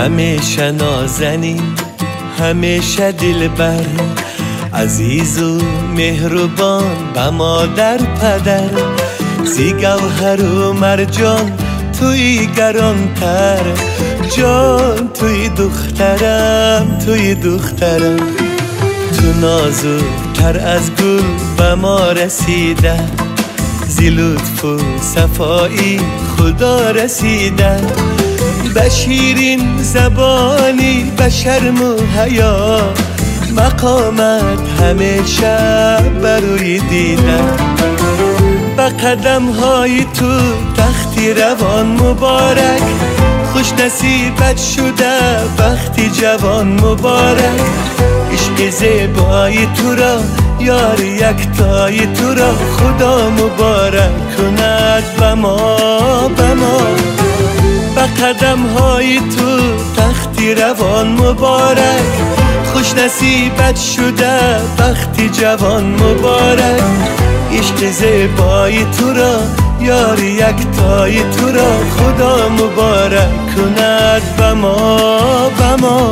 همیشه نازنین، همیشه دلبر، عزیز و مهربان به مادر پدر. زی گوهر و مرجان توی گرانتر، جان توی دخترم، توی دخترم. تو نازکتر از گل به ما رسیده، زی لطف و صفایی خدا رسیده. به شیرین زبانی، به شرم و حیا، مقامت همیشه بروی دیدن. به قدم های تو تختی روان مبارک، خوش نصیبت شده بختی جوان مبارک. عشق زیبای تو را، یار یکتای تو را، خدا مبارک کند به ما، به ما. به قدم های تو تختی روان مبارک، خوش نصیبت شده بختی جوان مبارک. عشق زیبای تو را، یار یکتای تو را، خدا مبارک کند به ما، به ما.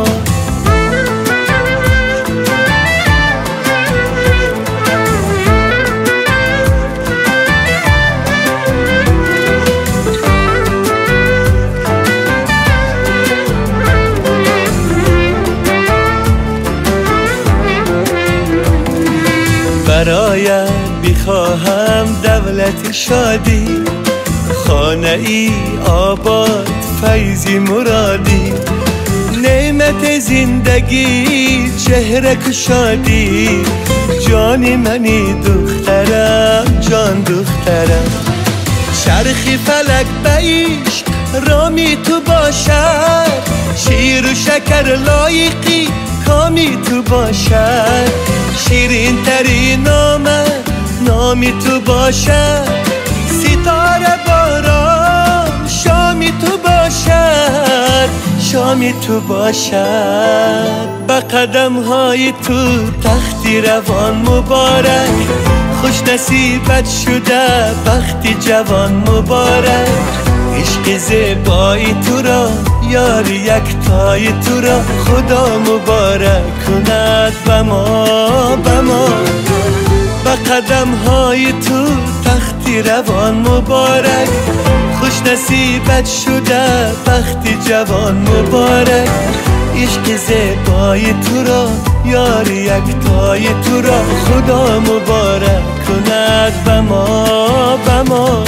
برایت بخواهم دولت شادی، خانه ای آباد فیضی مرادی. نعمت زندگی چهره کشادی، جان منی دخترم، جان دخترم. چرخی فلک به عشق رامی تو باشد، شیر و شکر لایقی کامی تو باشد. شیرین ترین نامی تو باشد، ستاره باران شامی تو باشد، شامی تو باشد. به قدم های تو تختی روان مبارک، خوش نصیبت شده بختی جوان مبارک. عشق زیبای تو را، یار یکتای تو را، خدا مبارک کند به ما، به ما. به قدم های تو تختی روان مبارک، خوش نصیبت شده بختی جوان مبارک. عشق زیبای تو را، یار یکتای تو را، خدا مبارک کند به ما، به ما.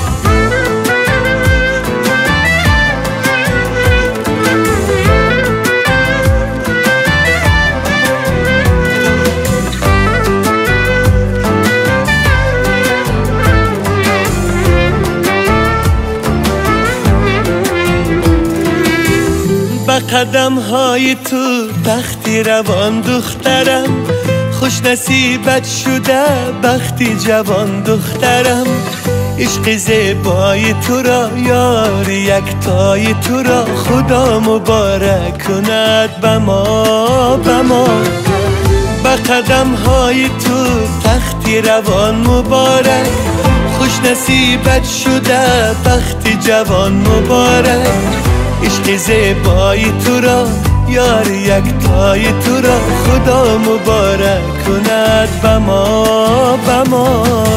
به قدم های تو تختی روان دخترم، خوش نصیبت شده بختی جوان دخترم. عشق زیبای تو را، یار یکتای تو را، خدا مبارک کند به ما، به ما. به قدم های تو تختی روان مبارک، خوش نصیبت شده بختی جوان مبارک. عشق زیبای تو را، یار یکتای تو را، خدا مبارک کند به ما، به ما.